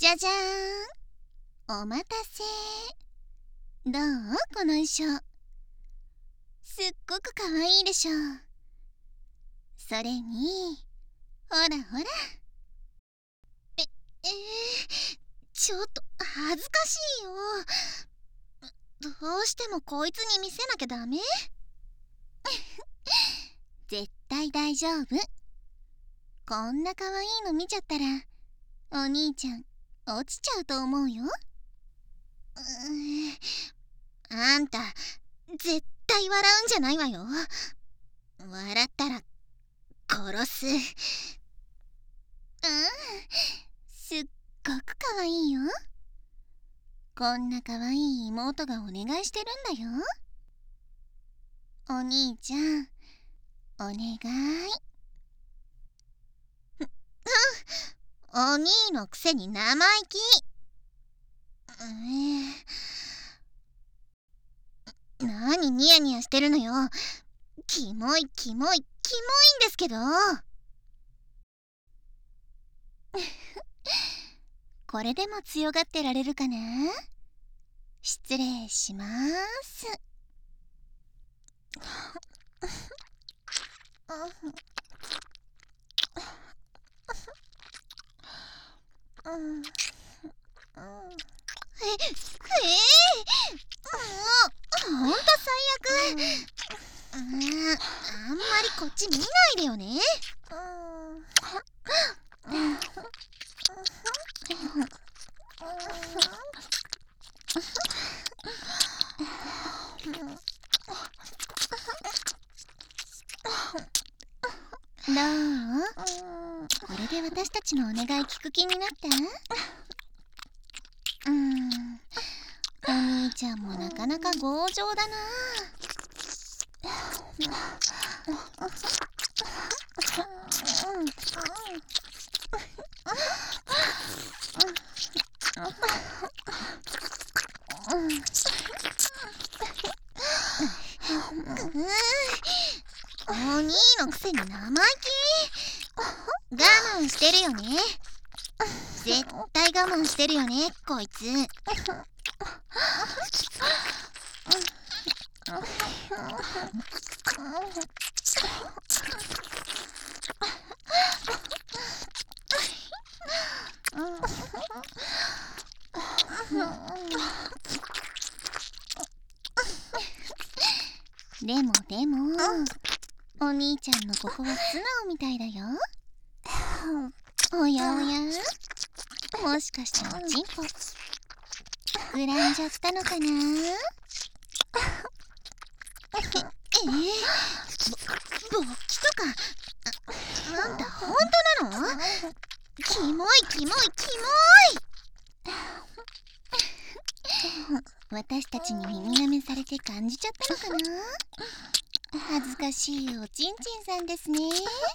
じゃじゃーん、お待たせ。どう？この衣装すっごくかわいいでしょ。それにほらほら。ちょっと恥ずかしいよ。どうしてもこいつに見せなきゃダメ？絶対大丈夫。こんなかわいいの見ちゃったらお兄ちゃん落ちちゃうと思うよ。あんた絶対笑うんじゃないわよ。笑ったら殺す。すっごくかわいいよ。こんなかわいい妹がお願いしてるんだよ。お兄ちゃんお願い。お兄のくせに生意気。何ニヤニヤしてるのよ。キモいキモいキモいんですけど。これでも強がってられるかな。失礼します。ほんと最悪。あんまりこっち見ないでよね。どう？これで私たちのお願い聞く気になった？お兄ちゃんもなかなか強情だな。お兄のくせに生意気。我慢してるよね。絶対我慢してるよねこいつ。でもお兄ちゃんのここは素直みたいだよ。おやおや、もしかしておちんぽ膨らんじゃったのかな。勃起とかあんた本当なの？キモいキモいキモい。私たちに耳舐めされて感じちゃったのかな。恥ずかしいおちんちんさんですね。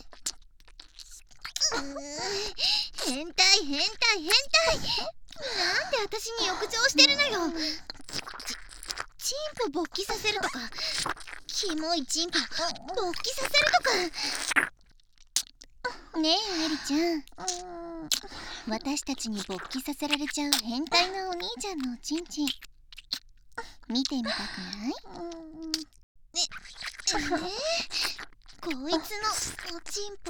変態変態変態。なんで私に欲情してるのよ。チンポ勃起させるとか、キモいチンポ勃起させるとか。ねえエリちゃん、私たちに勃起させられちゃう変態なお兄ちゃんのおちんちん見てみたくない？こいつのおちんぽ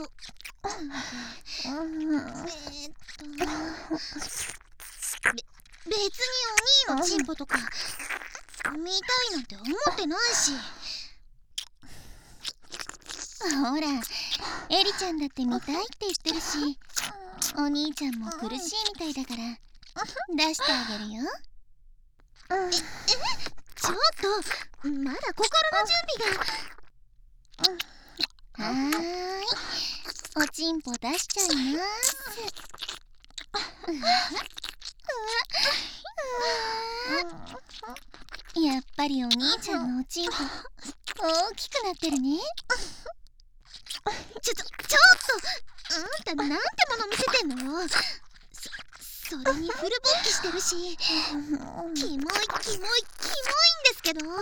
別にお兄のチンポとか見たいなんて思ってないし。ほらエリちゃんだって見たいって言ってるし、お兄ちゃんも苦しいみたいだから出してあげるよ。ちょっとまだ心の準備が。おちんぽ出しちゃいます。やっぱりお兄ちゃんのおちんぽ大きくなってるね。ちょっとあんたなんてもの見せてんのよ。それにフル勃起してるし、キモいキモいキモいんですけど。うわ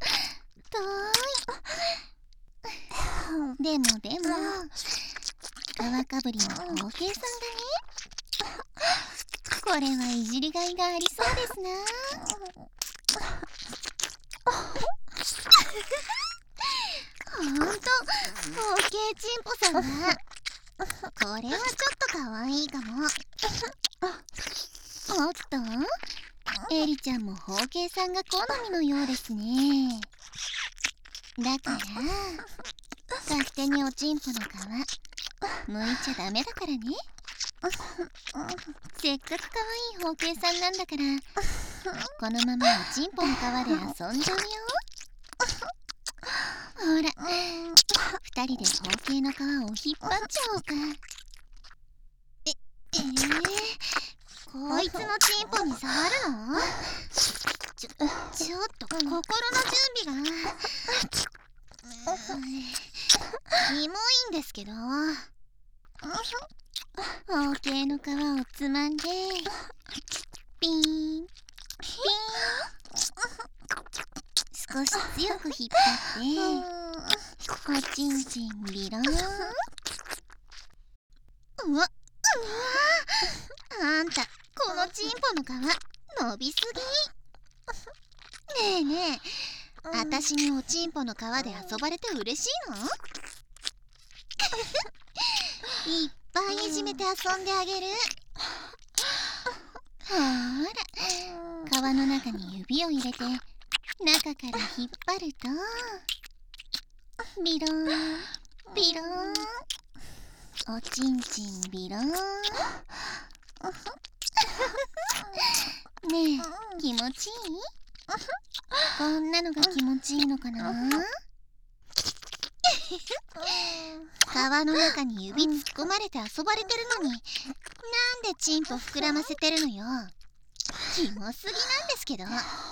遠い。でも皮かぶりの包茎さんだね。これはいじりがいがありそうですな。ほんと包茎チンポさんだ。これはちょっとかわいいかも。おっと、エリちゃんも包茎さんが好みのようですね。だから勝手におちんぽの皮剥いちゃダメだからね。せっかくかわいい包茎さんなんだから、このままおちんぽの皮で遊んじゃうよ。ほら、2人で包茎の皮を引っ張っちゃおうか。こいつのチンポに触るの？ちょっと心の準備が。キモいんですけど。包茎の皮をつまんでピーンピーン、少し強く引っ張っておちんちんビローン。うわあんたこのチンポの皮伸びすぎ。ねえねえ、あたしにおちんぽの皮で遊ばれて嬉しいの？いっぱいいじめて遊んであげる。ほら、皮の中に指を入れて中から引っ張るとビローンビローン、おちんちんビローン。ねえ、気持ちいい？こんなのが気持ちいいのかな？皮の中に指突っ込まれて遊ばれてるのに、なんでチンポ膨らませてるのよ。キモすぎなんですけど。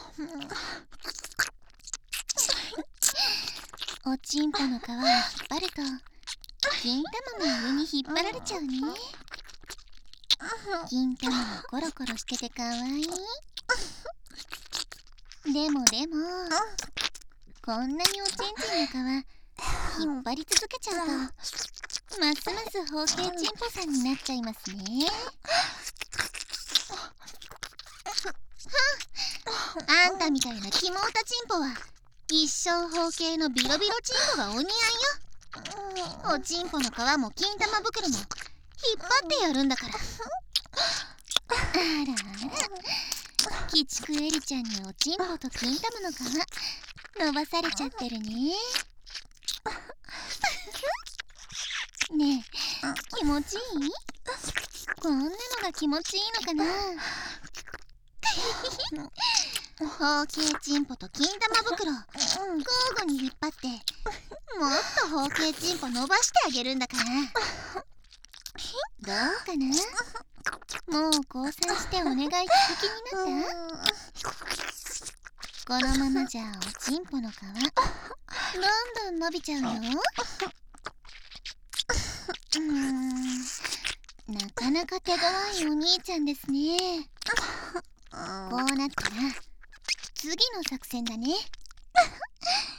おちんぽの皮を引っ張ると金玉も上に引っ張られちゃうね。金玉もコロコロしててかわいい。でもこんなにおちんちんの皮引っ張り続けちゃうとますます包茎チンポさんになっちゃいますね。あんたみたいなキモータチンポは一生包茎のビロビロチンポがお似合いよ。おちんぽの皮も金玉袋も引っ張ってやるんだから。あらあら、鬼畜エリちゃんにおちんぽと金玉の皮伸ばされちゃってるね。ねえ、気持ちいい？こんなのが気持ちいいのかな？包茎チンポと金玉袋交互に引っ張ってもっと包茎チンポ伸ばしてあげるんだから。どうかな？もう降参してお願い聞く気になった？このままじゃおちんぽの皮どんどん伸びちゃうよ。なかなか手強いお兄ちゃんですね。こうなったら次の作戦だね。